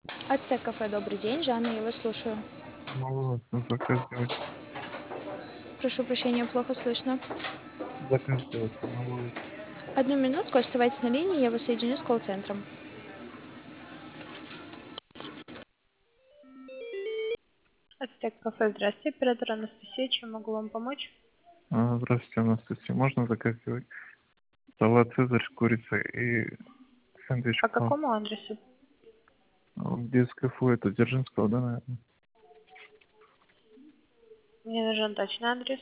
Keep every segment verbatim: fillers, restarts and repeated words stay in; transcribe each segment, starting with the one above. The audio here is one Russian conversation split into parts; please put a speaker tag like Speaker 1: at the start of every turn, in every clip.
Speaker 1: Ацтек кафе, добрый день. Жанна, я вас слушаю.
Speaker 2: Могу вот заказ сделать.
Speaker 1: Прошу прощения, плохо слышно.
Speaker 2: Заказ сделать могу.
Speaker 1: Одну минутку, оставайтесь на линии, я вас соединю с колл-центром. Ацтек кафе, здравствуйте. Оператор Анастасия, чем могу вам помочь?
Speaker 2: А, Здравствуйте, Анастасия. Можно заказ сделать? Салат «Цезарь» с курицей и сэндвич
Speaker 1: По
Speaker 2: клаб.
Speaker 1: какому адресу?
Speaker 2: В детское кафе это Дзержинского, да, наверное?
Speaker 1: Мне нужен точный адрес.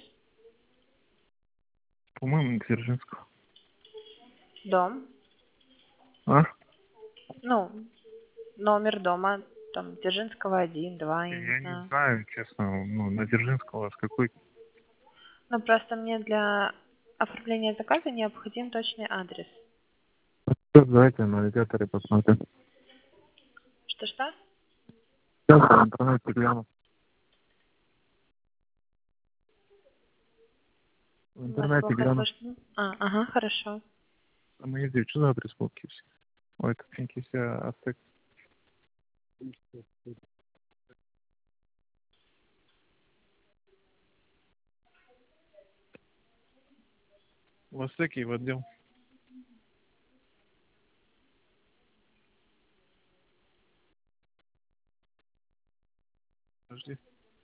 Speaker 2: По-моему, Дзержинского.
Speaker 1: Дом.
Speaker 2: А?
Speaker 1: Ну, номер дома. Там Дзержинского один, два, я не
Speaker 2: Я не
Speaker 1: знаю.
Speaker 2: знаю, честно. Ну, на Дзержинского у вас какой?
Speaker 1: Ну, просто мне для оформления заказа необходим точный адрес.
Speaker 2: Давайте на навигаторе посмотрим.
Speaker 1: Что-что?
Speaker 2: Сейчас в интернете гляну. В
Speaker 1: Вас
Speaker 2: интернете
Speaker 1: плохо
Speaker 2: гляну.
Speaker 1: слышно. А, ага, хорошо.
Speaker 2: А мы ездили, что за адрес был Киевский? Ой, это Финкиси, Ацтек. В Ацтеке и в отдел. Подожди.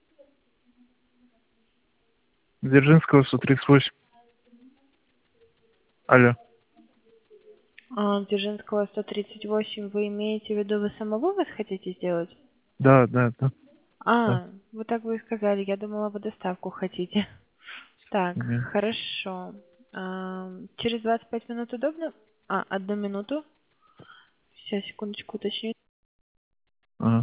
Speaker 2: Дзержинского сто тридцать восемь. Алло.
Speaker 1: А, Дзержинского сто тридцать восемь, вы имеете в виду, вы самовывоз хотите сделать?
Speaker 2: Да, да, да, да.
Speaker 1: А, вот так вы и сказали, я думала, вы доставку хотите. Так,
Speaker 2: Нет.
Speaker 1: хорошо. А, через двадцать пять минут удобно? А, одну минуту. Сейчас, секундочку, уточню.
Speaker 2: Ага.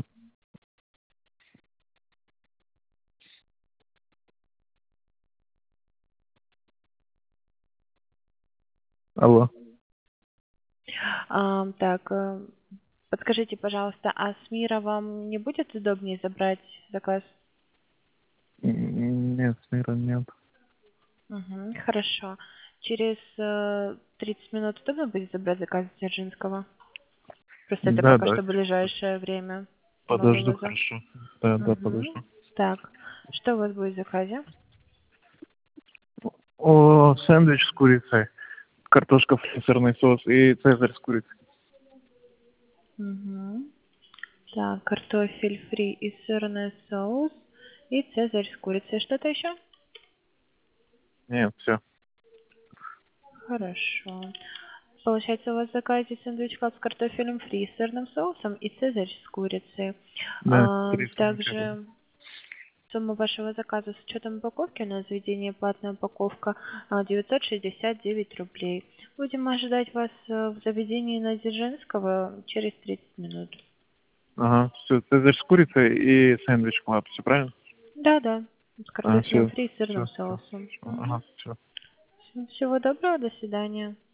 Speaker 2: Алло.
Speaker 1: А, так, э, подскажите, пожалуйста, а с Мира вам не будет удобнее забрать заказ?
Speaker 2: М, Нет, с миром нет.
Speaker 1: Угу, хорошо. Через э, тридцать минут удобно будет забрать заказ с Дзержинского? Просто это
Speaker 2: Да,
Speaker 1: пока
Speaker 2: да.
Speaker 1: что ближайшее время
Speaker 2: Подожду,
Speaker 1: самовывоза.
Speaker 2: хорошо. Да, да,
Speaker 1: Угу.
Speaker 2: подожду.
Speaker 1: Так, что у вас будет в заказе?
Speaker 2: О, сэндвич с курицей, картошка фри, сырный соус и цезарь с курицей.
Speaker 1: Угу. Так, картофель фри и сырный соус и цезарь с курицей. Что-то еще?
Speaker 2: Нет, все.
Speaker 1: Хорошо. Получается, у вас в заказе сэндвич клаб с картофелем фри, с сырным соусом и цезарь с курицей.
Speaker 2: Да,
Speaker 1: А,
Speaker 2: три самых.
Speaker 1: также сумма вашего заказа с учетом упаковки, у нас заведение платная упаковка, а, девятьсот шестьдесят девять рублей. Будем ожидать вас э, в заведении на Дзержинского через тридцать минут.
Speaker 2: Ага, все, цезарь с курицей и сэндвич клаб, все правильно?
Speaker 1: Да-да, с
Speaker 2: А,
Speaker 1: картофелем
Speaker 2: все,
Speaker 1: фри и
Speaker 2: все,
Speaker 1: сырным
Speaker 2: все,
Speaker 1: соусом. Мгм.
Speaker 2: ага, все.
Speaker 1: Всего доброго, до свидания.